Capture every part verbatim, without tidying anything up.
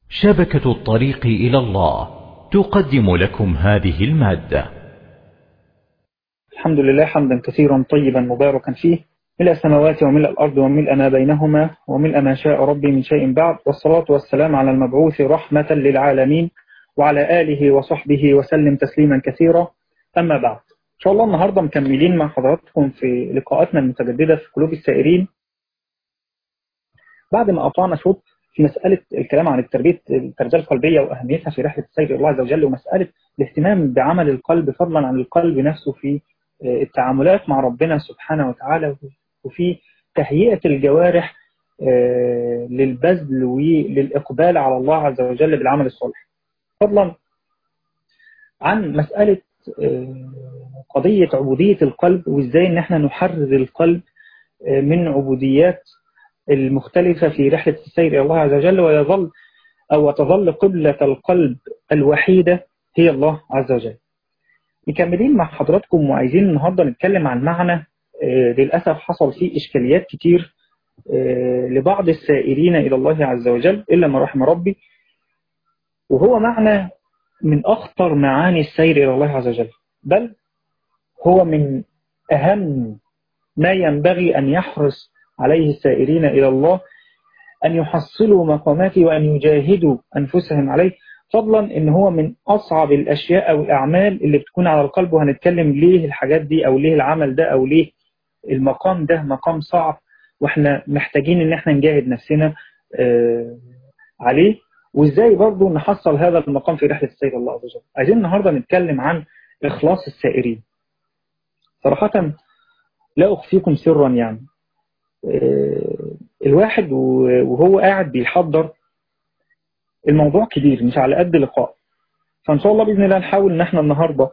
شبكة الطريق إلى الله تقدم لكم هذه المادة. الحمد لله حمدا كثيرا طيبا مباركا فيه، ملء السماوات وملء الأرض وملء ما بينهما وملء ما شاء ربي من شيء بعد، والصلاة والسلام على المبعوث رحمة للعالمين وعلى آله وصحبه وسلم تسليما كثيرا. أما بعد، إن شاء الله النهاردة مكملين مع حضراتكم في لقاءاتنا المتجددة في قلوب السائرين، بعد ما قطعنا شوط في مسألة الكلام عن التربية التربية القلبية وأهميتها في رحلة السير إلى الله عز وجل، ومسألة الاهتمام بعمل القلب فضلا عن القلب نفسه في التعاملات مع ربنا سبحانه وتعالى، وفي تهيئة الجوارح للبذل وللإقبال على الله عز وجل بالعمل الصالح، فضلا عن مسألة قضية عبودية القلب، وإزاي إن احنا نحرر القلب من عبوديات المختلفة في رحلة السير إلى الله عز وجل، ويظل أو تظل قبلة القلب الوحيدة هي الله عز وجل. مكملين مع حضراتكم وعايزين النهاردة نتكلم عن معنى للأسف حصل فيه إشكاليات كتير لبعض السائرين إلى الله عز وجل إلا ما رحم ربي، وهو معنى من أخطر معاني السير إلى الله عز وجل، بل هو من أهم ما ينبغي أن يحرص عليه السائرين إلى الله، أن يحصلوا مقاماته وأن يجاهدوا أنفسهم عليه، فضلا إن هو من أصعب الأشياء أو الأعمال اللي بتكون على القلب. وهنتكلم ليه الحاجات دي، أو ليه العمل ده، أو ليه المقام ده مقام صعب وإحنا محتاجين إن إحنا نجاهد نفسنا آه عليه، وإزاي برضو نحصل هذا المقام في رحلة السير الله عز وجل. عايزين النهاردة نتكلم عن إخلاص السائرين. صراحة لا أخفيكم سرا، يعني الواحد وهو قاعد بيحضر الموضوع كبير مش على قد لقاء، فإن شاء الله بإذن الله نحاول إن احنا النهاردة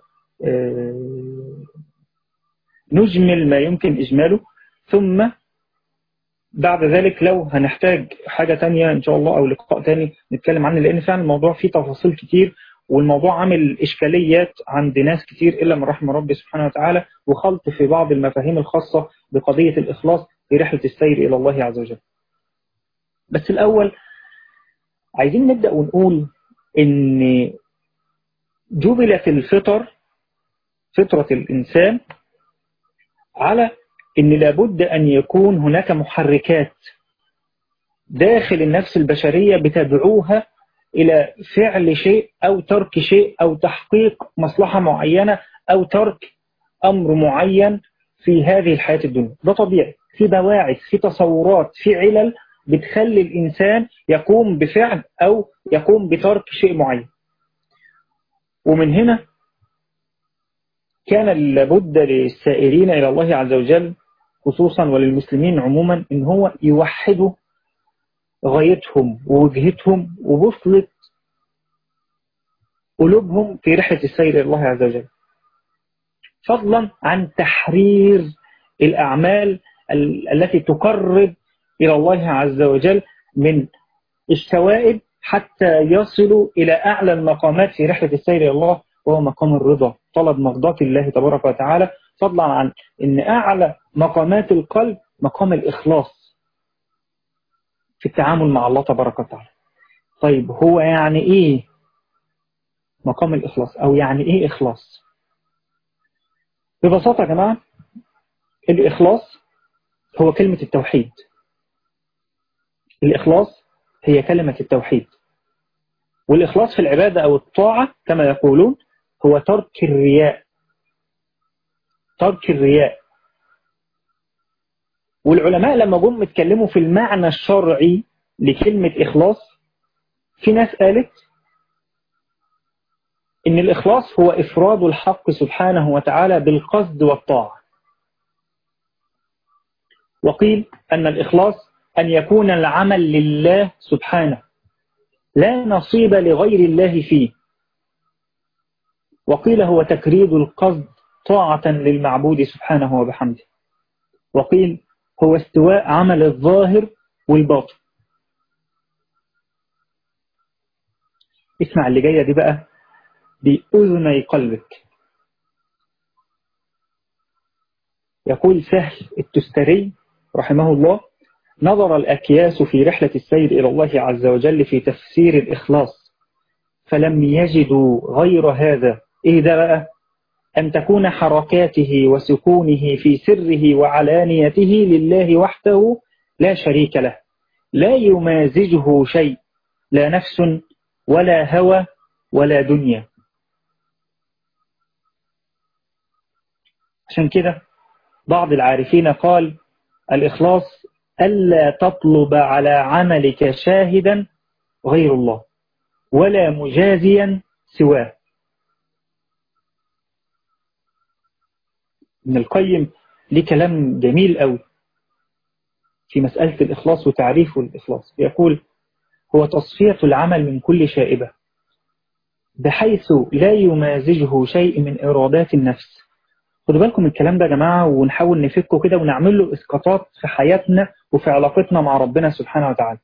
نجمل ما يمكن إجماله، ثم بعد ذلك لو هنحتاج حاجة تانية إن شاء الله أو لقاء تاني نتكلم عنه، لأن فعلا الموضوع فيه تفاصيل كتير، والموضوع عامل إشكاليات عند ناس كتير إلا من رحم ربي سبحانه وتعالى، وخلط في بعض المفاهيم الخاصة بقضية الإخلاص في رحلة السير إلى الله عز وجل. بس الأول عايزين نبدأ ونقول إن جبلت الفطر، فطرة الإنسان، على إن لابد أن يكون هناك محركات داخل النفس البشرية بتدعوها إلى فعل شيء أو ترك شيء أو تحقيق مصلحة معينة أو ترك أمر معين في هذه الحياة الدنيا. ده طبيعي، في بواعث، في تصورات، في علل بتخلي الإنسان يقوم بفعل أو يقوم بترك شيء معين. ومن هنا كان لابد للسائرين إلى الله عز وجل خصوصا وللمسلمين عموما إن هو يوحدوا غايتهم ووجهتهم وبوصلة قلوبهم في رحلة السير إلى الله عز وجل، فضلا عن تحرير الأعمال التي تقرب إلى الله عز وجل من الشوائب حتى يصلوا إلى أعلى المقامات في رحلة السير إلى الله، وهو مقام الرضا، طلب مرضاة الله تبارك وتعالى، فضلا عن أن أعلى مقامات القلب مقام الإخلاص في التعامل مع الله تبارك وتعالى. طيب هو يعني إيه مقام الإخلاص، أو يعني إيه إخلاص؟ ببساطة يا جماعة، الإخلاص هو كلمة التوحيد. الإخلاص هي كلمة التوحيد، والإخلاص في العبادة أو الطاعة كما يقولون هو ترك الرياء، ترك الرياء. والعلماء لما جم اتكلموا في المعنى الشرعي لكلمة إخلاص، في ناس قالت إن الإخلاص هو إفراد الحق سبحانه وتعالى بالقصد والطاعة، وقيل أن الإخلاص أن يكون العمل لله سبحانه لا نصيب لغير الله فيه، وقيل هو تكريد القصد طاعة للمعبود سبحانه وبحمده، وقيل هو استواء عمل الظاهر والباطن. اسمع اللي جاية دي بقى بأذني قلبك. يقول سهل التستري رحمه الله: نظر الأكياس في رحلة السير إلى الله عز وجل في تفسير الإخلاص فلم يجدوا غير هذا. إيه ده بقى؟ أن تكون حركاته وسكونه في سره وعلانيته لله وحده لا شريك له، لا يمازجه شيء، لا نفس ولا هوى ولا دنيا. عشان كده بعض العارفين قال الإخلاص ألا تطلب على عملك شاهدا غير الله ولا مجازيا سواه. ابن القيم ليه كلام جميل قوي في مسألة الإخلاص وتعريف الإخلاص. يقول هو تصفية العمل من كل شائبة بحيث لا يمازجه شيء من إرادات النفس. خدوا بالكم من الكلام ده يا جماعة، ونحاول نفكه كده ونعمل له إسقاطات في حياتنا وفي علاقتنا مع ربنا سبحانه وتعالى.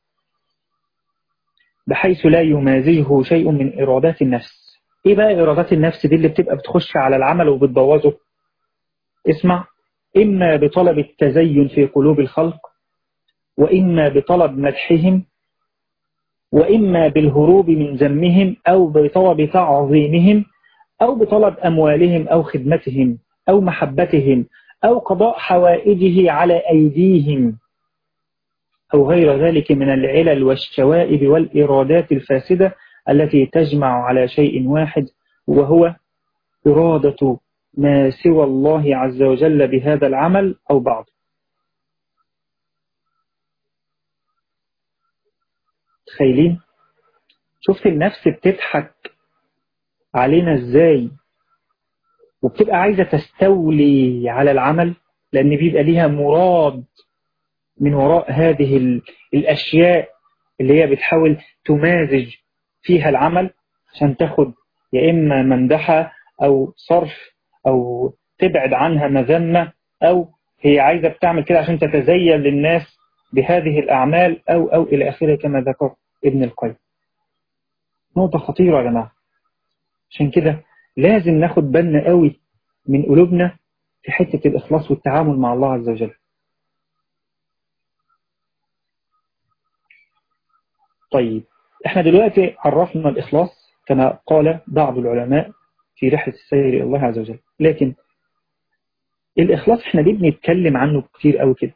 بحيث لا يمازجه شيء من إرادات النفس. إيه بقى إرادات النفس دي اللي بتبقى بتخش على العمل وبتبوظه؟ اسمع، إما بطلب التزين في قلوب الخلق، وإما بطلب مدحهم، وإما بالهروب من ذمهم، أو بطلب تعظيمهم، أو بطلب أموالهم أو خدمتهم أو محبتهم، أو قضاء حوائجه على أيديهم، أو غير ذلك من العلل والشوائب والإرادات الفاسدة التي تجمع على شيء واحد، وهو إرادة ما سوى الله عز وجل بهذا العمل أو بعض. تخيلين؟ شفت النفس بتضحك علينا إزاي وبتبقى عايزة تستولي على العمل، لأن بيبقى ليها مراد من وراء هذه الأشياء اللي هي بتحاول تمازج فيها العمل عشان تاخد يا إما ممدحة أو صرف أو تبعد عنها مذمة، أو هي عايزة بتعمل كده عشان تتزين للناس بهذه الأعمال أو أو إلى آخره كما ذكر ابن القيم. نقطة خطيرة يا جماعة. عشان كده لازم ناخد بالنا قوي من قلوبنا في حتة الإخلاص والتعامل مع الله عز وجل. طيب احنا دلوقتي عرفنا الإخلاص كما قال بعض العلماء في رحلة السير إلى الله عز وجل، لكن الإخلاص احنا ليه بنتكلم عنه كتير قوي كده؟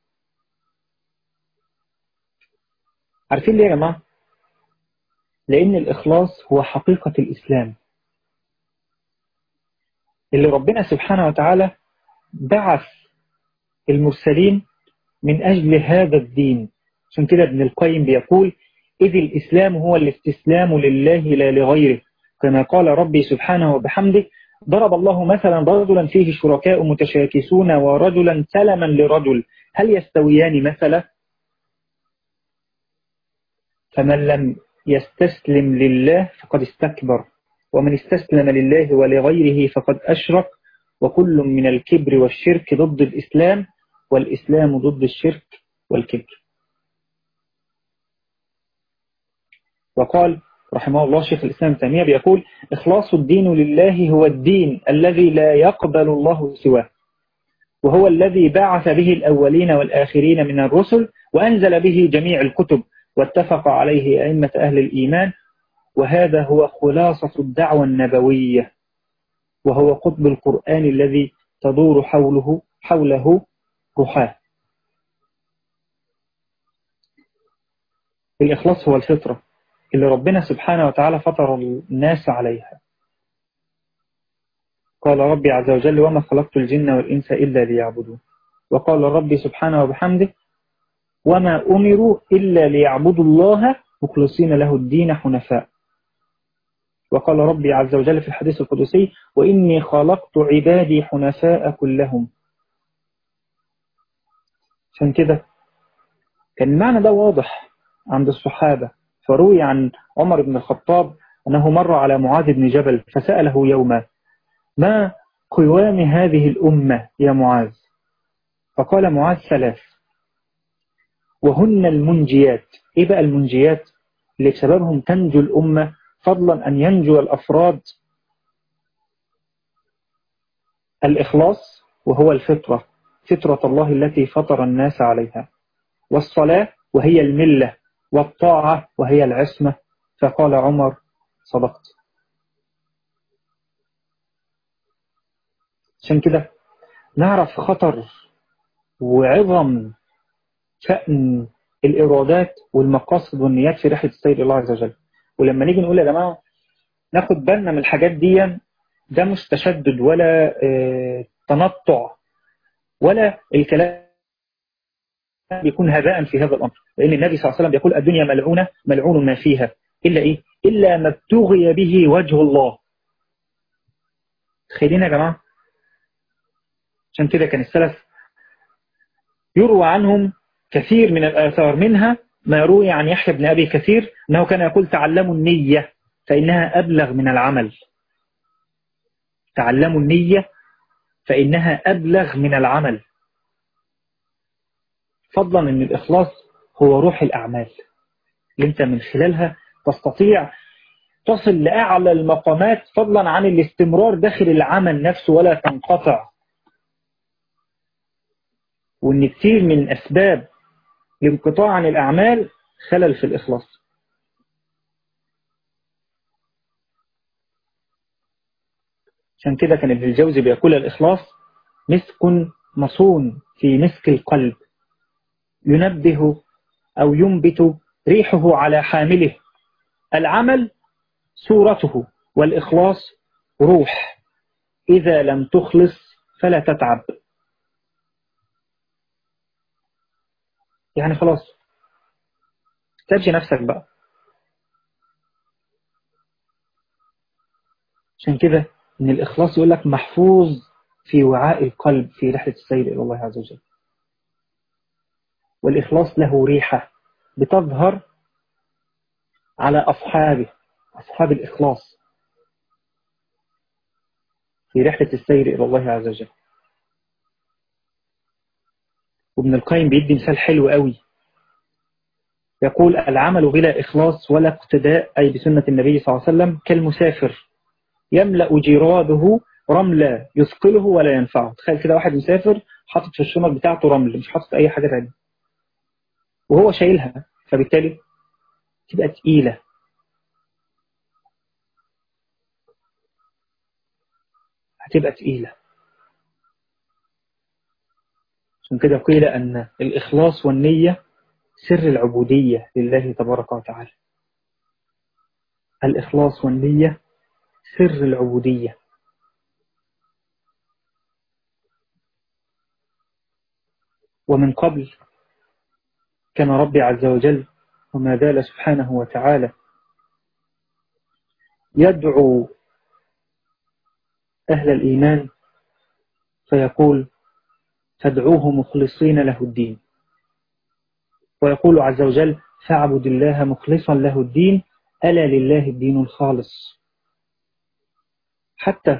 عارفين ليه يا جماعة؟ لأن الإخلاص هو حقيقة الإسلام اللي ربنا سبحانه وتعالى بعث المرسلين من أجل هذا الدين. عشان كده ابن القيم بيقول إذ الإسلام هو الاستسلام لله لا لغيره، كما قال ربي سبحانه وبحمده ضرب الله مثلا رجلا فيه شركاء متشاكسون ورجلا سلما لرجل هل يستويان مثلا؟ فمن لم يستسلم لله فقد استكبر، ومن استسلم لله ولغيره فقد أشرك، وكل من الكبر والشرك ضد الإسلام، والإسلام ضد الشرك والكبر. وقال رحمه الله شيخ الإسلام ابن تيمية بيقول إخلاص الدين لله هو الدين الذي لا يقبل الله سواه، وهو الذي بعث به الأولين والآخرين من الرسل وأنزل به جميع الكتب واتفق عليه أئمة أهل الإيمان، وهذا هو خلاصة الدعوة النبوية، وهو قطب القرآن الذي تدور حوله حوله رحاه. الإخلاص هو الفطرة اللي ربنا سبحانه وتعالى فطر الناس عليها. قال ربي عز وجل وما خلقت الجن والإنس إلا ليعبدون، وقال ربي سبحانه وبحمده وما أمروا إلا ليعبدوا الله مخلصين له الدين حنفاء. وقال ربي عز وجل في الحديث القدسي وإني خلقت عبادي حنفاء كلهم. عشان كده كان المعنى ده واضح عند الصحابة، فروي عن عمر بن الخطاب أنه مر على معاذ بن جبل فسأله يوما ما قوام هذه الأمة يا معاذ؟ فقال معاذ ثلاث وهن المنجيات. إيه بقى المنجيات اللي بسببهم تنجو الأمة فضلا أن ينجو الأفراد؟ الإخلاص، وهو الفطرة، فطرة الله التي فطر الناس عليها، والصلاة وهي الملة، والطاعة وهي العصمة. فقال عمر: صدقت. عشان كده نعرف خطر وعظم شأن الإرادات والمقاصد والنيات في رحلة السير إلى الله عز وجل. ولما نيجي نقول يا جماعة ناخد بالنا من الحاجات دي، ده مش تشدد ولا اه تنطع، ولا الكلام بيكون هباء في هذا الأمر. لأن النبي صلى الله عليه وسلم بيقول: الدنيا ملعونة ملعون ما فيها إلا إيه؟ إلا ما ابتغي به وجه الله. تخيلين يا جماعة؟ عشان كده كان السلف يروى عنهم كثير من الآثار، منها ما يروي عن يحيى بن أبي كثير أنه كان يقول: تعلموا النية فإنها أبلغ من العمل. تعلموا النية فإنها أبلغ من العمل. فضلا أن الإخلاص هو روح الأعمال اللي أنت من خلالها تستطيع تصل لأعلى المقامات، فضلا عن الاستمرار داخل العمل نفسه ولا تنقطع. وأن كثير من أسباب الانقطاع عن الأعمال خلل في الإخلاص. عشان كده كان ابن الجوزي بيقول: الإخلاص مسك مصون في مسك القلب، ينبه أو ينبت ريحه على حامله. العمل صورته، والإخلاص روح. إذا لم تخلص فلا تتعب. يعني خلاص تبجي نفسك بقى. عشان كده إن الإخلاص يقول لك محفوظ في وعاء القلب في رحلة السير إلى الله عز وجل. والإخلاص له ريحة بتظهر على أصحابه، أصحاب الإخلاص في رحلة السير إلى الله عز وجل. وابن القيم بيدي مثال حلو قوي، يقول: العمل بلا إخلاص ولا اقتداء أي بسنة النبي صلى الله عليه وسلم كالمسافر يملأ جراده رملا يثقله ولا ينفعه. تخيل كده واحد مسافر حاطط في الشنط بتاعته رمل، مش حاطط أي حاجة تانية، وهو شايلها، فبالتالي تبقى تقيلة. هتبقى تقيلة. عشان كده قيل أن الإخلاص والنية سر العبودية لله تبارك وتعالى. الإخلاص والنية سر العبودية. ومن قبل كان ربي عز وجل وما زال سبحانه وتعالى يدعو أهل الإيمان فيقول: فادعوه مخلصين له الدين. ويقول عز وجل: فاعبد الله مخلصا له الدين ألا لله الدين الخالص. حتى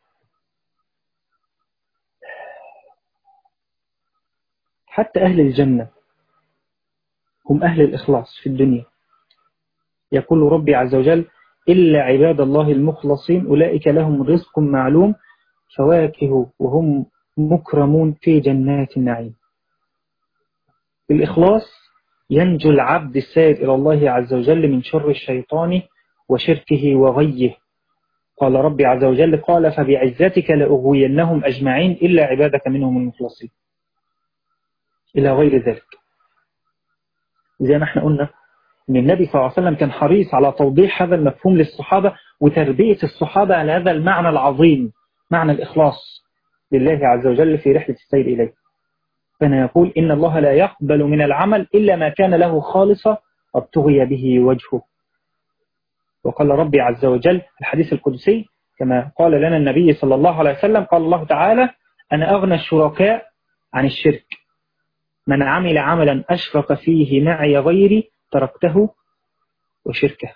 حتى أهل الجنة هم أهل الإخلاص في الدنيا. يقول ربي عز وجل: إلا عباد الله المخلصين أولئك لهم رزق معلوم فواكه وهم مكرمون في جنات النعيم. الإخلاص ينجو العبد السائر إلى الله عز وجل من شر الشيطان وشركه وغيه. قال ربي عز وجل: قال فبعزتك لأغوينهم أجمعين إلا عبادك منهم المخلصين، إلى غير ذلك. زي ما احنا قلنا أن النبي صلى الله عليه وسلم كان حريص على توضيح هذا المفهوم للصحابة وتربية الصحابة على هذا المعنى العظيم، معنى الإخلاص لله عز وجل في رحلة السير إليه. فأنا يقول: إن الله لا يقبل من العمل إلا ما كان له خالصا وابتغي به وجهه. وقال ربي عز وجل في الحديث القدسي كما قال لنا النبي صلى الله عليه وسلم: قال الله تعالى: أنا أغنى الشركاء عن الشرك، من عمل عملا أشرك فيه معي غيري تركته وشركه.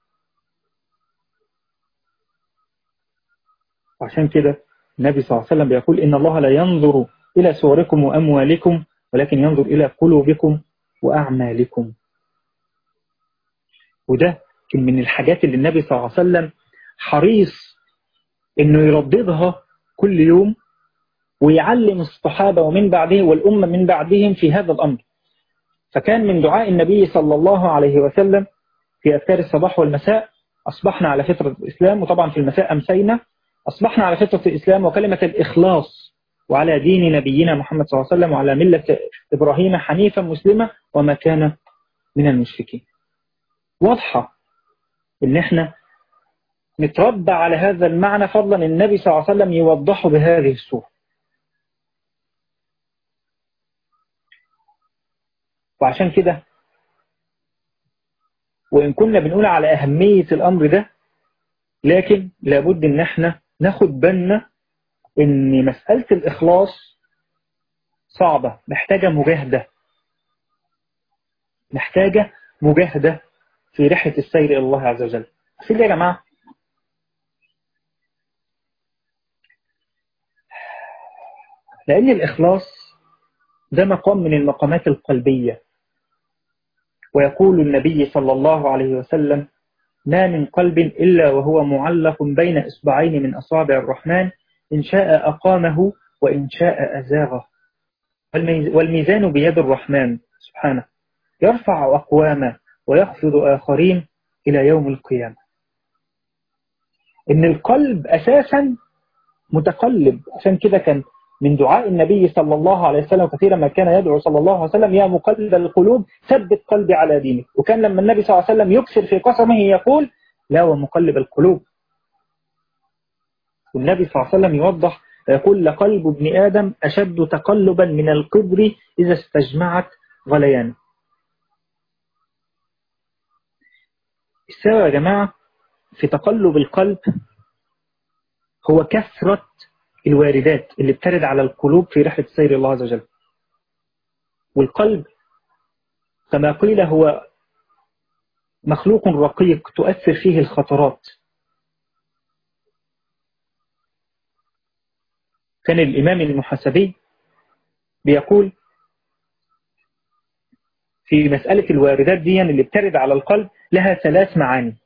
وعشان كده النبي صلى الله عليه وسلم بيقول: إن الله لا ينظر إلى صوركم وأموالكم ولكن ينظر إلى قلوبكم وأعمالكم. وده كان من الحاجات اللي النبي صلى الله عليه وسلم حريص إنه يرددها كل يوم ويعلم الصحابة ومن بعده والأمة من بعدهم في هذا الأمر. فكان من دعاء النبي صلى الله عليه وسلم في أذكار الصباح والمساء: أصبحنا على فطرة الإسلام، وطبعا في المساء أمسينا، أصبحنا على فطرة الإسلام وكلمة الإخلاص وعلى دين نبينا محمد صلى الله عليه وسلم وعلى ملة إبراهيم حنيفا مسلمة وما كان من المشركين. واضحة إن إحنا نتربى على هذا المعنى، فضلا النبي صلى الله عليه وسلم يوضحه بهذه الصورة. وعشان كده وإن كنا بنقول على أهمية الأمر ده، لكن لابد إن احنا ناخد بالنا إن مسألة الإخلاص صعبة، محتاجة مجاهدة، محتاجة مجاهدة في رحلة السير إلى الله عز وجل. في يا جماعة، لأن الإخلاص ده مقام من المقامات القلبية، ويقول النبي صلى الله عليه وسلم: ما من قلب إلا وهو معلق بين إصبعين من أصابع الرحمن، إن شاء أقامه وإن شاء أزاغه، والميزان بيد الرحمن سبحانه، يرفع أقواما ويخفض آخرين إلى يوم القيامة. إن القلب أساسا متقلب، عشان كده كان من دعاء النبي صلى الله عليه وسلم كثيرا ما كان يدعو صلى الله عليه وسلم: يا مقلب القلوب ثبت قلبي على دينك. وكان لما النبي صلى الله عليه وسلم يكثر في قسمه يقول: لا ومقلب القلوب. والنبي صلى الله عليه وسلم يوضح يقول: لقلب ابن آدم أشد تقلبا من القبر إذا استجمعت غليان. السبب يا جماعة في تقلب القلب هو كثرة الواردات اللي بترد على القلوب في رحلة سير الله عز وجل. والقلب كما قيل هو مخلوق رقيق تؤثر فيه الخطرات. كان الإمام المحاسبي بيقول في مسألة الواردات دي اللي بترد على القلب لها ثلاث معاني،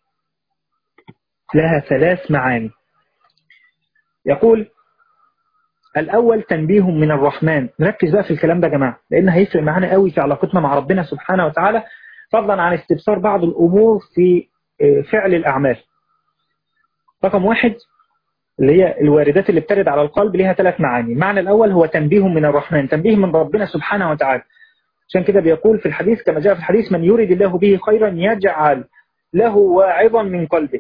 لها ثلاث معاني. يقول: الأول تنبيه من الرحمن. نركز بقى في الكلام ده يا جماعة، لأن هيفرق معانا قوي في علاقتنا مع ربنا سبحانه وتعالى، فضلا عن استبصار بعض الأمور في فعل الأعمال. رقم واحد اللي هي الواردات اللي بترد على القلب لها ثلاث معاني. المعنى الأول هو تنبيه من الرحمن، تنبيه من ربنا سبحانه وتعالى. عشان كده بيقول في الحديث كما جاء في الحديث: من يريد الله به خيرا يجعل له واعظا من قلبه.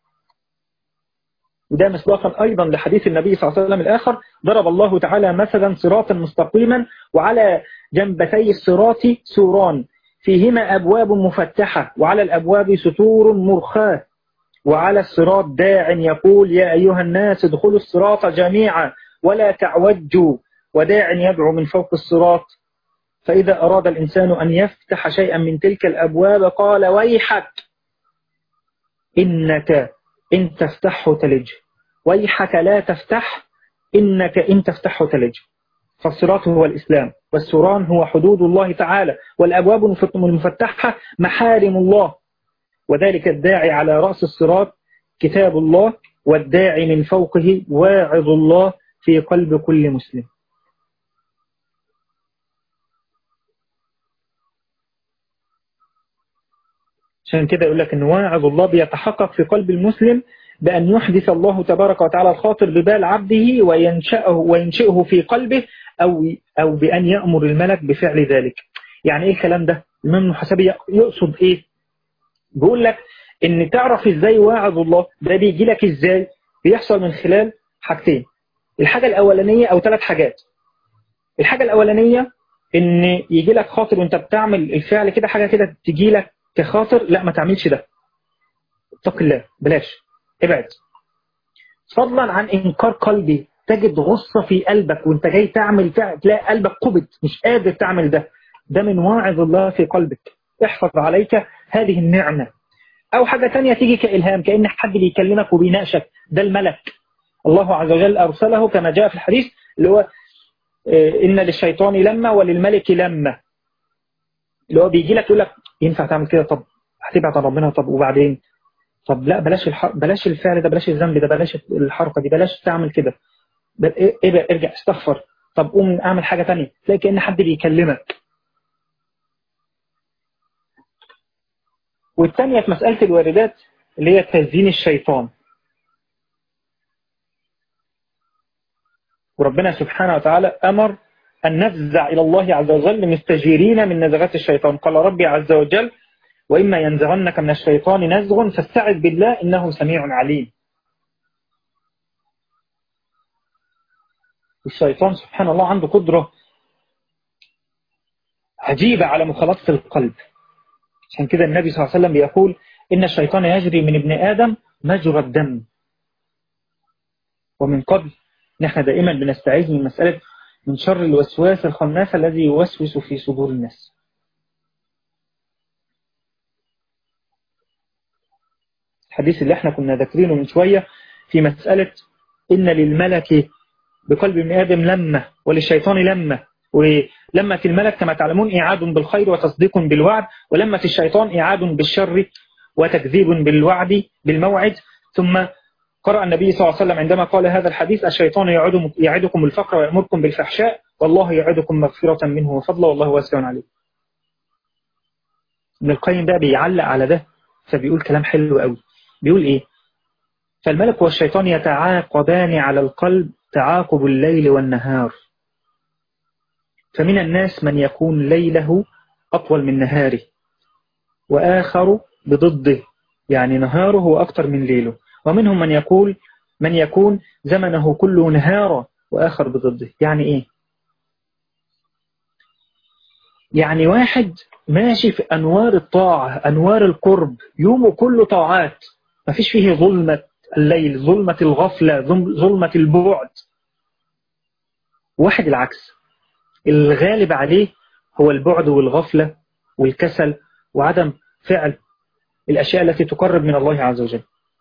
وده مصداقا أيضا لحديث النبي صلى الله عليه وسلم الآخر: ضرب الله تعالى مثلا صراطا مستقيما وعلى جنبتي الصراط سوران فيهما أبواب مفتحة وعلى الأبواب ستور مرخاة وعلى الصراط داع يقول: يا أيها الناس ادخلوا الصراط جميعا ولا تعوجوا، وداع يدعو من فوق الصراط. فإذا أراد الإنسان أن يفتح شيئا من تلك الأبواب قال: ويحك إنك إن تفتحه تلج، ويحك لا تفتح إنك إن تفتحه تلج. فالصراط هو الإسلام، والسوران هو حدود الله تعالى، والأبواب المفتحة محارم الله، وذلك الداعي على رأس الصراط كتاب الله، والداعي من فوقه واعظ الله في قلب كل مسلم. عشان كده يقول لك أن واعظ الله بيتحقق في قلب المسلم بأن يحدث الله تبارك وتعالى الخاطر ببال عبده وينشأه وينشئه في قلبه، أو أو بأن يأمر الملك بفعل ذلك. يعني إيه الكلام ده؟ الإمام المحاسبي يقصد إيه؟ بيقول لك إن تعرف إزاي واعظ الله ده بيجي لك إزاي؟ بيحصل من خلال حاجتين. الحاجة الأولانية أو ثلاث حاجات. الحاجة الأولانية إن يجي لك خاطر وأنت بتعمل الفعل كده، حاجة كده تجي لك كخاطر: لا ما تعملش ده، اتق الله، بلاش، ابعد. فضلا عن إنكار قلبي، تجد غصة في قلبك وانت جاي تعمل فعل تلاقي قلبك قبض مش قادر تعمل ده، ده من واعظ الله في قلبك، احفظ عليك هذه النعمة. أو حاجة تانية تيجي كإلهام، كأن حد بيكلمك وبيناقشك، ده الملك الله عز وجل أرسله كما جاء في الحديث اللي هو إن للشيطان لما وللملك لما، اللي هو بيجي لك يقول لك ينفع تعمل كده؟ طب هتبعد عن ربنا؟ طب وبعدين؟ طب لا بلاش الح... بلاش الفعل ده، بلاش الذنب ده، بلاش الحركة دي، بلاش تعمل كده، ارجع استغفر، طب قوم اعمل حاجة تانية. تلاقي كأن حد بيكلمك. والثانية في مسألة الواردات اللي هي تزيين الشيطان. وربنا سبحانه وتعالى أمر أن نفزع إلى الله عز وجل مستجيرين من نزغات الشيطان. قال ربي عز وجل وإما ينزغنك من الشيطان نزغ فاستعذ بالله إنه سميع عليم. الشيطان سبحان الله عنده قدرة عجيبة على مخالطة القلب. عشان كده النبي صلى الله عليه وسلم بيقول إن الشيطان يجري من ابن آدم مجرى الدم. ومن قبل نحن دائما بنستعيذ من مسألة من شر الوسواس الخناس الذي يوسوس في صدور الناس. الحديث اللي احنا كنا ذاكرينه من شوية في مسألة إن للملك بقلب ابن آدم لمة وللشيطان لمة. ولمة الملك كما تعلمون إعاد بالخير وتصديق بالوعد، ولمة الشيطان إعاد بالشر وتكذيب بالوعد بالموعد. ثم قرأ النبي صلى الله عليه وسلم عندما قال هذا الحديث الشيطان يعدكم الفقر ويأمركم بالفحشاء والله يعدكم مغفرة منه وفضله والله واسع عليم. ابن القيم بقى بيعلق على ده فبيقول كلام حلو قوي. بيقول إيه؟ فالملك والشيطان يتعاقبان على القلب تعاقب الليل والنهار. فمن الناس من يكون ليله أطول من نهاره وآخر بضده، يعني نهاره أكثر من ليله. ومنهم من يقول من يكون زمنه كله نهارا وآخر بضده. يعني إيه؟ يعني واحد ماشي في أنوار الطاعة أنوار القرب يومه كله طاعات، ما فيش فيه ظلمة الليل ظلمة الغفلة ظلمة البعد. واحد العكس الغالب عليه هو البعد والغفلة والكسل وعدم فعل الأشياء التي تقرب من الله عز وجل.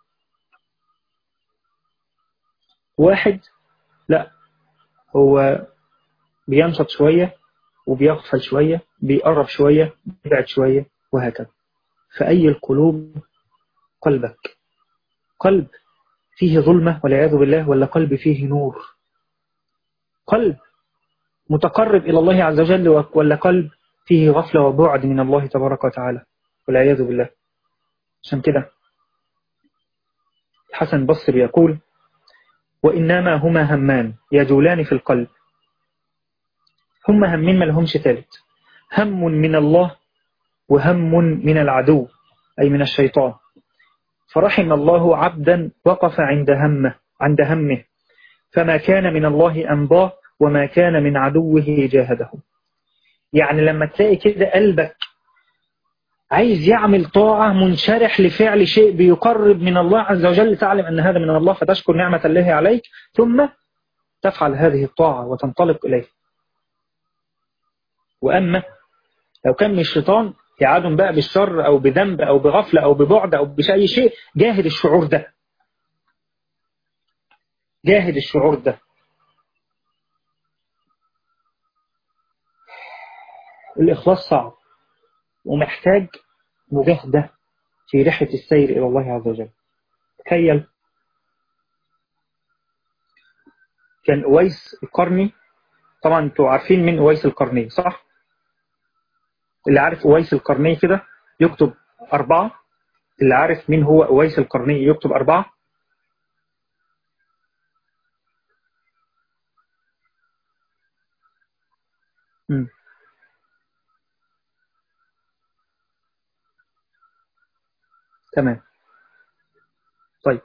واحد لا هو بينشط شوية وبيغفل شوية بيقرب شوية بيبعد شوية وهكذا. فأي القلوب قلبك؟ قلب فيه ظلمة والعياذ بالله ولا قلب فيه نور؟ قلب متقرب إلى الله عز وجل ولا قلب فيه غفلة وبعد من الله تبارك وتعالى والعياذ بالله؟ عشان كده الحسن البصري يقول وإنما هما همان يجولان في القلب. هما همين ما لهمش ثالث، هم من الله وهم من العدو أي من الشيطان. فرحم الله عبدا وقف عند همه عند همه فما كان من الله أنباه وما كان من عدوه جاهده. يعني لما تلاقي كده قلبك عايز يعمل طاعة منشرح لفعل شيء بيقرب من الله عز وجل تعلم أن هذا من الله فتشكر نعمة الله عليك ثم تفعل هذه الطاعة وتنطلق إليه. وأما لو كان من الشيطان يعاد بقى بالشر أو بذنب أو بغفلة أو ببعد أو بشيء شيء جاهد الشعور ده جاهد الشعور ده. الإخلاص صعب ومحتاج مجاهدة في رحلة السير إلى الله عز وجل. تخيل كان أويس القرني، طبعا انتوا عارفين من أويس القرني صح؟ اللي عارف أويس القرني كده يكتب أربعة. اللي عارف مين هو أويس القرني يكتب أربعة. مم. تمام. طيب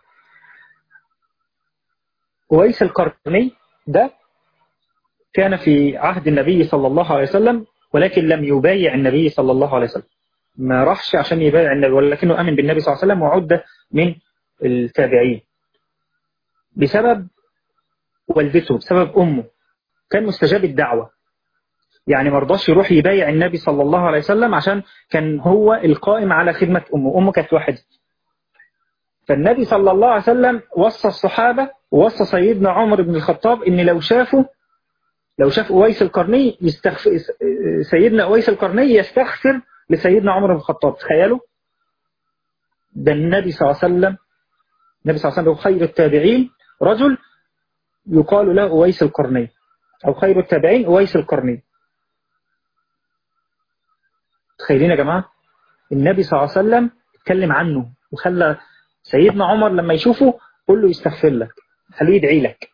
أويس القرني ده كان في عهد النبي صلى الله عليه وسلم ولكن لم يبايع النبي صلى الله عليه وسلم، ما راحش عشان يبايع النبي ولكنه أمن بالنبي صلى الله عليه وسلم وعد من التابعين بسبب والدته بسبب أمه. كان مستجاب الدعوة يعني مرضاش يروح يبايع النبي صلى الله عليه وسلم عشان كان هو القائم على خدمة أمه. أمه كانت واحدة. فالنبي صلى الله عليه وسلم وصى الصحابة ووصى سيدنا عمر بن الخطاب إن لو شافوا لو شاف أويس القرني يستغفر سيدنا أويس القرني يستغفر لسيدنا عمر بن الخطاب. تخيلوا ده النبي صلى الله عليه وسلم النبي صلى الله عليه وسلم خير التابعين رجل يقال له أويس القرني أو خير التابعين أويس القرني. تخيلين يا جماعة النبي صلى الله عليه وسلم اتكلم عنه وخلى سيدنا عمر لما يشوفه قل له يستغفر لك، خليه يدعي لك.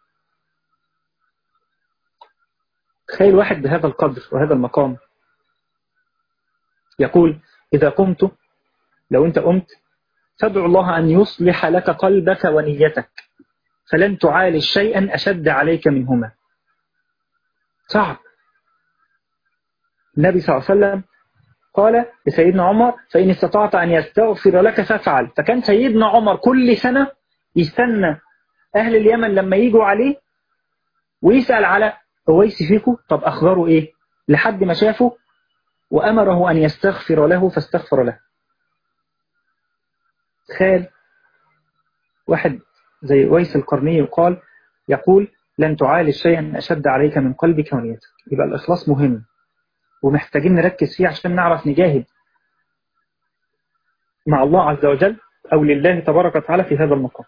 تخيل واحد بهذا القدر وهذا المقام يقول إذا قمت، لو أنت قمت فادعو الله أن يصلح لك قلبك ونيتك فلن تعالج شيئا أشد عليك منهما. صعب. النبي صلى الله عليه وسلم قال لسيدنا عمر فإن استطعت أن يستغفر لك فافعل. فكان سيدنا عمر كل سنة يستنى أهل اليمن لما يجوا عليه ويسأل على أويس فيكو، طب أخباره إيه، لحد ما شافه وأمره أن يستغفر له فاستغفر له. تخيل واحد زي أويس القرني يقال يقول لن تعالج شيئا أشد عليك من قلبك ونيتك. يبقى الإخلاص مهم ومحتاجين نركز فيه عشان نعرف نجاهد مع الله عز وجل أو لله تبارك وتعالى في هذا المقام.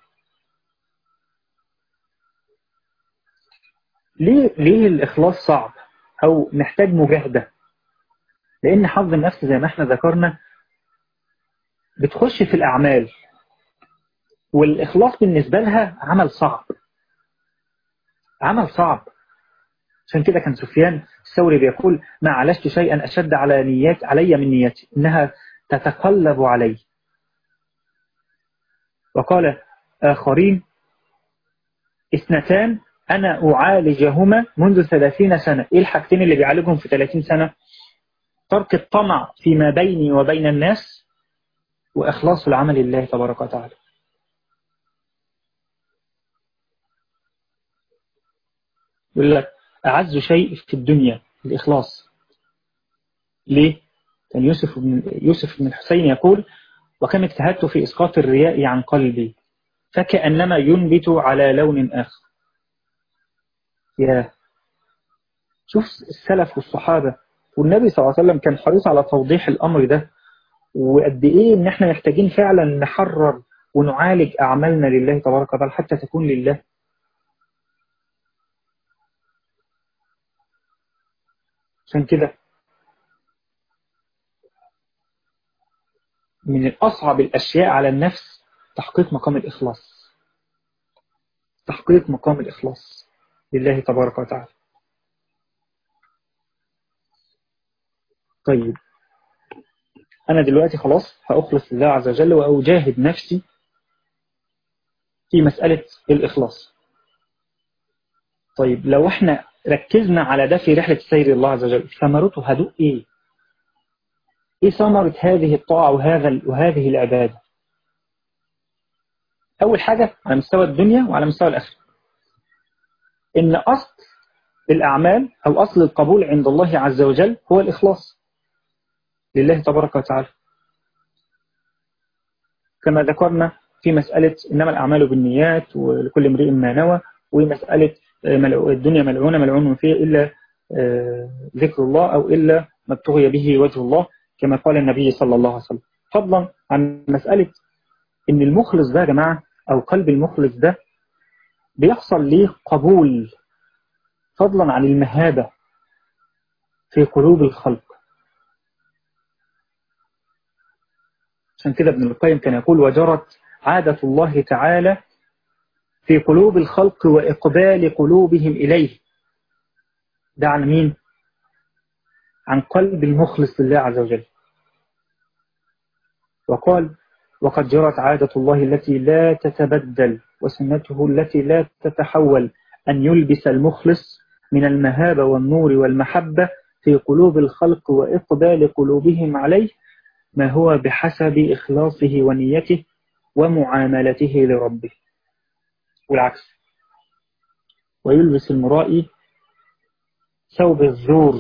ليه, ليه الإخلاص صعب أو محتاج مجاهدة؟ لأن حظ النفس زي ما احنا ذكرنا بتخش في الأعمال، والإخلاص بالنسبة لها عمل صعب، عمل صعب. عشان كده كان سفيان الثوري بيقول ما عالجت شيئا أشد على نيات علي من نيتي إنها تتقلب علي. وقال آخرين اثنتان أنا أعالجهما منذ ثلاثين سنة. إيه الحاجتين اللي بيعالجهم في ثلاثين سنة؟ ترك الطمع فيما بيني وبين الناس وإخلاص العمل لله تبارك وتعالى. يقول لك أعز شيء في الدنيا الإخلاص. ليه؟ كان يوسف بن, يوسف بن الحسين يقول وكم اجتهدت في إسقاط الرياء عن قلبي فكأنما ينبت على لون آخر. يا شوف السلف والصحابة، والنبي صلى الله عليه وسلم كان حريص على توضيح الأمر ده، وقد إيه إن إحنا محتاجين فعلا نحرر ونعالج أعمالنا لله تبارك وتعالى حتى تكون لله. عشان كده من الأصعب الأشياء على النفس تحقيق مقام الإخلاص، تحقيق مقام الإخلاص لله تبارك وتعالى. طيب أنا دلوقتي خلاص هأخلص لله عز وجل وأجاهد نفسي في مسألة الإخلاص. طيب لو احنا ركزنا على ده في رحلة سير الله عز وجل ثمرته هدوء إيه؟ إيه ثمرة هذه الطاعة وهذا وهذه العبادة؟ أول حاجة على مستوى الدنيا وعلى مستوى الآخرة إن أصل الأعمال أو أصل القبول عند الله عز وجل هو الإخلاص لله تبارك وتعالى، كما ذكرنا في مسألة إنما الأعمال بالنيات ولكل امرئ ما نوى، ومسألة الدنيا ملعونة ملعون فيه إلا ذكر الله أو إلا ما ابتغي به وجه الله كما قال النبي صلى الله عليه وسلم. فضلا عن مسألة إن المخلص ده يا جماعة أو قلب المخلص ده بيحصل ليه قبول فضلا عن المهابة في قلوب الخلق. عشان كده ابن القيم كان يقول وجرت عادة الله تعالى في قلوب الخلق وإقبال قلوبهم إليه. ده عن مين؟ عن قلب المخلص لله عز وجل. وقال وقد جرت عادة الله التي لا تتبدل وسنته التي لا تتحول أن يلبس المخلص من المهابة والنور والمحبة في قلوب الخلق وإقبال قلوبهم عليه ما هو بحسب إخلاصه ونيته ومعاملته لربه، والعكس. ويلبس المرائي ثوب الزور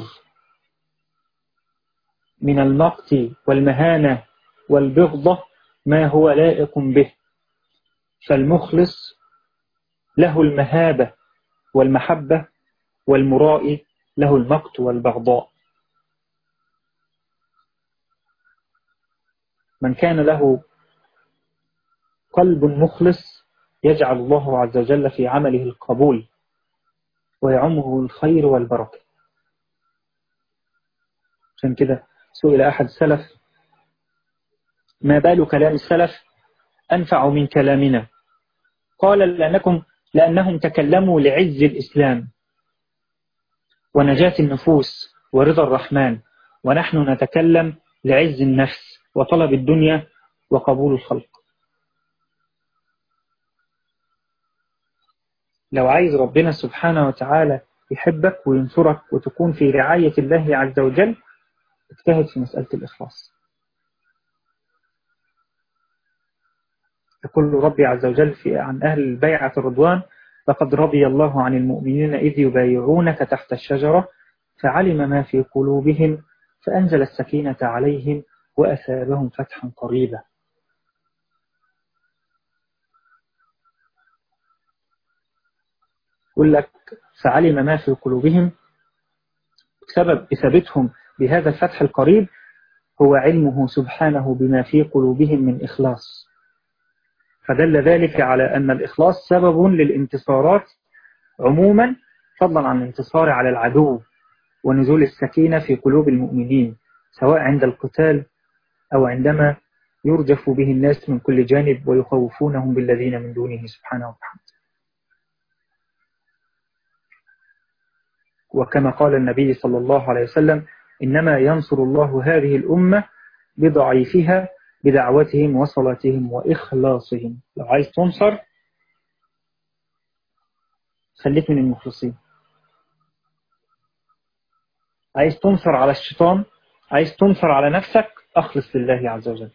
من المقت والمهانة والبغضة ما هو لائق به، فالمخلص له المهابة والمحبة والمرائي له المقت والبغضاء. من كان له قلب مخلص يجعل الله عز وجل في عمله القبول ويعمه الخير والبركة. عشان كده سئل أحد السلف ما بال كلام السلف أنفع من كلامنا؟ قال لأنكم لأنهم تكلموا لعز الإسلام ونجاة النفوس ورضا الرحمن، ونحن نتكلم لعز النفس وطلب الدنيا وقبول الخلق. لو عايز ربنا سبحانه وتعالى يحبك وينصرك وتكون في رعاية الله عز وجل، اجتهد في مسألة الإخلاص. يقول ربي عز وجل في عن أهل البيعة الرضوان: لقد رضي الله عن المؤمنين إذ يبايعونك تحت الشجرة فعلم ما في قلوبهم فأنزل السكينة عليهم وأثابهم فتحا قريبا. يقول لك فعلم ما في قلوبهم، سبب إثابتهم بهذا الفتح القريب هو علمه سبحانه بما في قلوبهم من إخلاص، فدل ذلك على أن الإخلاص سبب للانتصارات عموما، فضلا عن الانتصار على العدو ونزول السكينة في قلوب المؤمنين، سواء عند القتال أو عندما يرجف به الناس من كل جانب ويخوفونهم بالذين من دونه سبحانه وتعالى. وكما قال النبي صلى الله عليه وسلم: إنما ينصر الله هذه الأمة بضعيفها بدعوتهم وصلاتهم وإخلاصهم. لو عايز تنصر خليك من المخلصين. عايز تنصر على الشيطان، عايز تنصر على نفسك، أخلص لله عز وجل.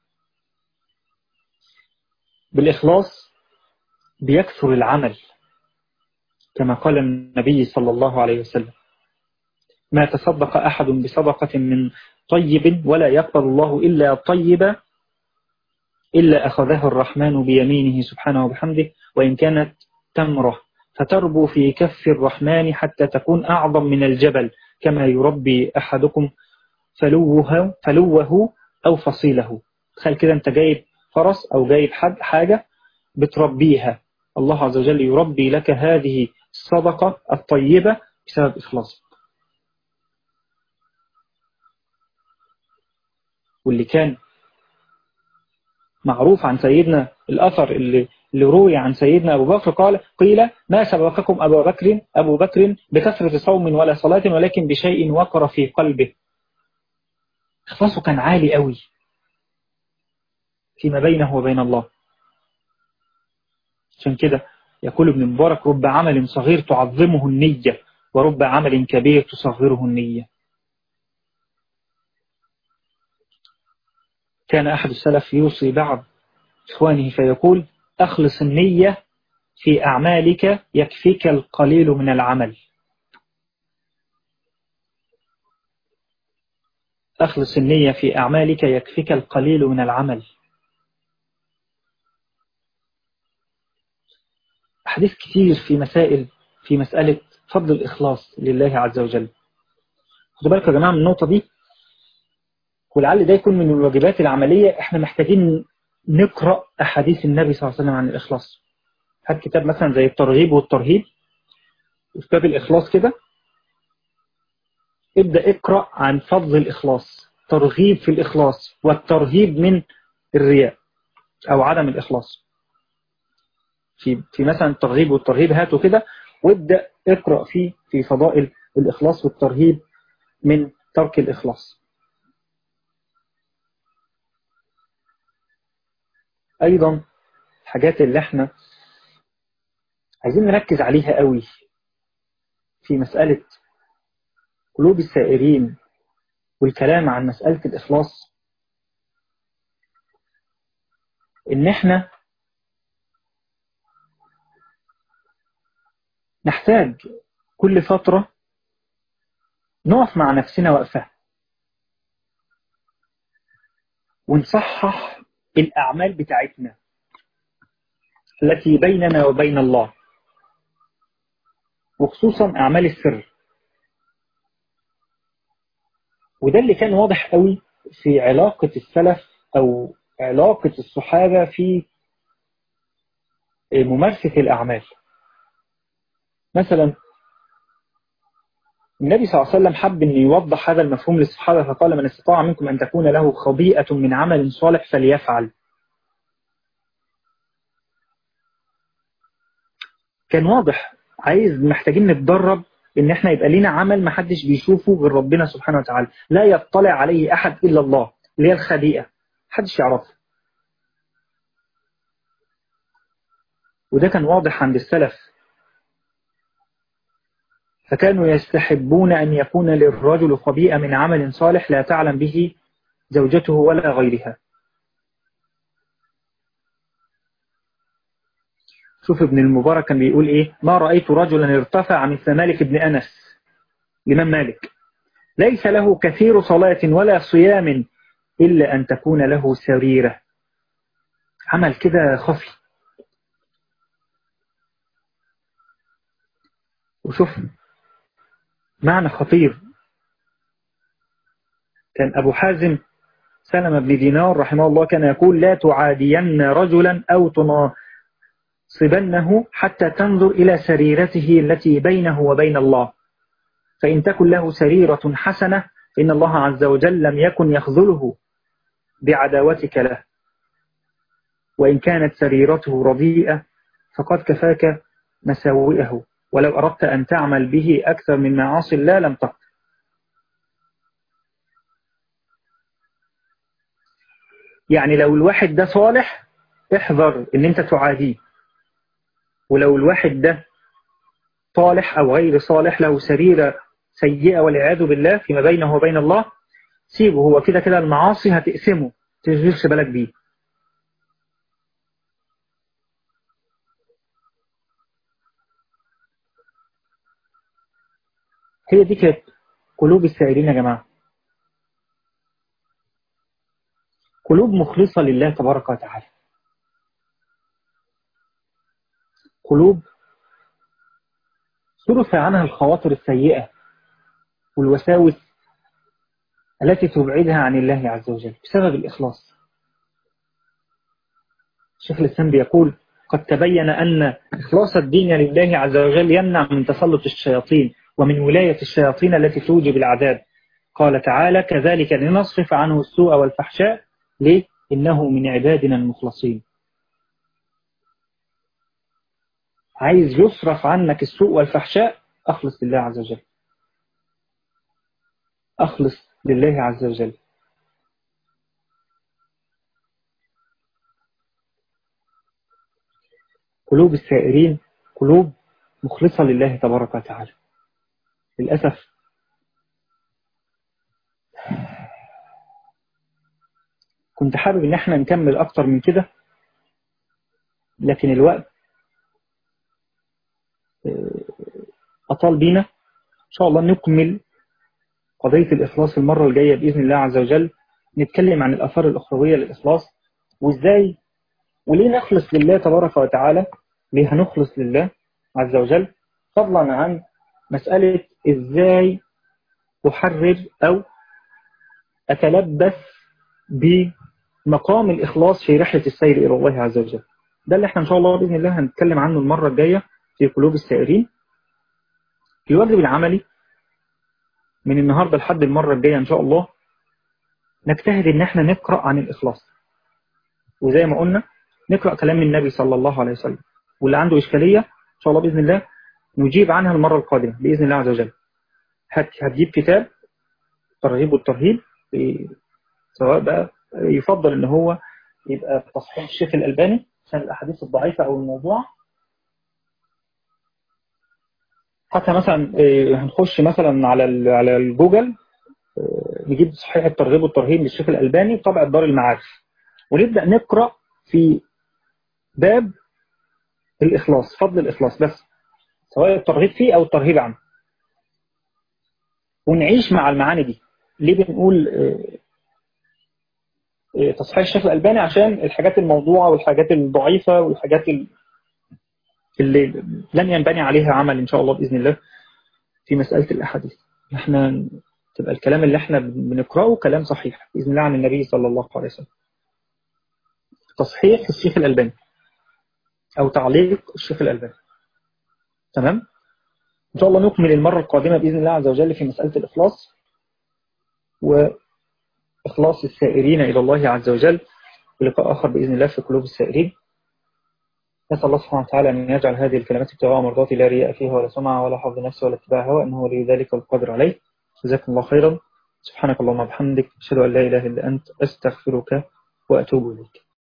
بالإخلاص بيكثر العمل، كما قال النبي صلى الله عليه وسلم: ما تصدق أحد بصدقة من طيب ولا يقبل الله إلا طيبا إلا أخذه الرحمن بيمينه سبحانه وبحمده وإن كانت تمرة فتربو في كف الرحمن حتى تكون أعظم من الجبل كما يربي أحدكم فلوه, فلوه أو فصيله. تخيل كده أنت جايب فرس أو جايب حد حاجة بتربيها، الله عز وجل يربي لك هذه الصدقة الطيبة بسبب إخلاصك. واللي كان معروف عن سيدنا الأثر اللي, اللي روي عن سيدنا أبو بكر قال: قيل ما سبقكم أبو بكر أبو بكر بكثرة صوم ولا صلاة ولكن بشيء وقر في قلبه. إخلاصه كان عالي قوي فيما بينه وبين الله. عشان كده يقول ابن مبارك: رب عمل صغير تعظمه النية ورب عمل كبير تصغره النية. كان أحد السلف يوصي بعض إخوانه فيقول: أخلص النية في أعمالك يكفيك القليل من العمل. أخلص النية في أعمالك يكفيك القليل من العمل. حديث كثير في مسائل في مسألة فضل الإخلاص لله عز وجل. خدوا بالكم يا جماعة من النقطة دي، ولعل ده يكون من الواجبات العملية. احنا محتاجين نقرأ أحاديث النبي صلى الله عليه وسلم عن الإخلاص. هات كتاب مثلا زي الترغيب والترهيب، كتاب الإخلاص كده، ابدأ اقرأ عن فضل الإخلاص، ترغيب في الإخلاص والترهيب من الرياء أو عدم الإخلاص. في في مثلا الترغيب والترهيب هاته كده وابدأ اقرأ فيه في فضائل الإخلاص والترهيب من ترك الإخلاص. أيضا الحاجات اللي احنا عايزين نركز عليها قوي في مسألة قلوب السائرين والكلام عن مسألة الإخلاص، إن احنا نحتاج كل فترة نقف مع نفسنا وقفة ونصحح الأعمال بتاعتنا التي بيننا وبين الله، وخصوصا أعمال السر. وده اللي كان واضح قوي في علاقة السلف أو علاقة الصحابة في ممارسة الأعمال. مثلا النبي صلى الله عليه وسلم حب أن يوضح هذا المفهوم للصحابة فقال من استطاع منكم أن تكون له خبيئة من عمل صالح فليفعل. كان واضح، عايز محتاجين نتدرب ان احنا يبقى لنا عمل ما حدش بيشوفه غير ربنا سبحانه وتعالى، لا يطلع عليه احد الا الله، اللي هي الخبيئة محدش يعرفه. وده كان واضح عند السلف، فكانوا يستحبون أن يكون للرجل خبيئة من عمل صالح لا تعلم به زوجته ولا غيرها. شوف ابن المبارك كان بيقول إيه: ما رأيت رجلا ارتفع مثل مالك بن أنس، الإمام مالك، ليس له كثير صلاة ولا صيام إلا أن تكون له سريرة، عمل كده خفي. وشوف معنى خطير، كان أبو حازم سلمة بن دينار رحمه الله كان يقول: لا تعادين رجلا أو تناصبنه حتى تنظر إلى سريرته التي بينه وبين الله، فإن تكن له سريرة حسنة فإن الله عز وجل لم يكن يخذله بعداوتك له، وإن كانت سريرته رديئة فقد كفاك مساوئه، ولو أردت أن تعمل به أكثر من معاصي الله لم تقدر. يعني لو الواحد ده صالح احذر ان انت تعاديه، ولو الواحد ده صالح او غير صالح له سريرة سيئة والعياذ بالله فيما بينه وبين الله، سيبه، هو كده كده المعاصي هتقسمه، تشغلش بالك بيه. هي دي كانت قلوب السائرين يا جماعة، قلوب مخلصة لله تبارك وتعالى، قلوب صرف عنها الخواطر السيئة والوساوس التي تبعدها عن الله عز وجل بسبب الإخلاص. الشيخ الإسلام بيقول: قد تبين أن إخلاص الدين لله عز وجل يمنع من تسلط الشياطين ومن ولاية الشياطين التي توجب العذاب. قال تعالى: كذلك لنصرف عنه السوء والفحشاء، ليه؟ إنه من عبادنا المخلصين. عايز يصرف عنك السوء والفحشاء، أخلص لله عز وجل، أخلص لله عز وجل. قلوب السائرين قلوب مخلصة لله تبارك وتعالى. للأسف كنت حابب ان احنا نكمل اكتر من كده، لكن الوقت اطال بينا. ان شاء الله نكمل قضية الإخلاص المرة الجاية بإذن الله عز وجل، نتكلم عن الآثار الأخروية للإخلاص، وإزاي وليه نخلص لله تبارك وتعالى، ليه هنخلص لله عز وجل، فضلا عن مسألة إزاي أحرر أو أتلبس بمقام الإخلاص في رحلة السير إلى الله عز وجل. ده اللي احنا إن شاء الله بإذن الله هنتكلم عنه المرة الجاية في قلوب السائرين. الواجب العملي من النهاردة لحد المرة الجاية إن شاء الله نجتهد إن احنا نقرأ عن الإخلاص، وزي ما قلنا نقرأ كلام النبي صلى الله عليه وسلم، واللي عنده إشكالية إن شاء الله بإذن الله نجيب عنها المرة القادمة بإذن الله عز وجل. هتجيب كتاب الترغيب والترهيب، سواء بقى يفضل إن هو يبقى تصحيح الشيخ الألباني عشان الأحاديث الضعيفة أو الموضوع، حتى مثلا هنخش مثلا على على الجوجل نجيب صحيح الترغيب والترهيب للشيخ الألباني طبع دار المعارف، ونبدأ نقرأ في باب الإخلاص، فضل الإخلاص بس، سواء الترغيب فيه أو الترهيب عنه، ونعيش مع المعاني دي. ليه بنقول تصحيح الشيخ الألباني؟ عشان الحاجات الموضوعة والحاجات الضعيفة والحاجات اللي لن ينبني عليها عمل إن شاء الله بإذن الله في مسألة الأحاديث. احنا تبقى الكلام اللي احنا بنقرأه كلام صحيح بإذن الله عن النبي صلى الله عليه وسلم. تصحيح الشيخ الألباني أو تعليق الشيخ الألباني. تمام؟ إن شاء الله نكمل المرة القادمة بإذن الله عز وجل في مسألة الإخلاص وإخلاص السائرين إلى الله عز وجل، ولقاء آخر بإذن الله في قلوب السائرين. نسأل الله سبحانه وتعالى أن يجعل هذه الكلمات ابتغاء مرضاتي لا رياء فيها ولا سمعة ولا حظ نفس ولا اتباع هوى، إنه ولي ذلك والقدر عليه. جزاكم الله خيرا. سبحانك اللهم وبحمدك، أشهد أن لا إله إلا أنت، أستغفرك وأتوب إليك.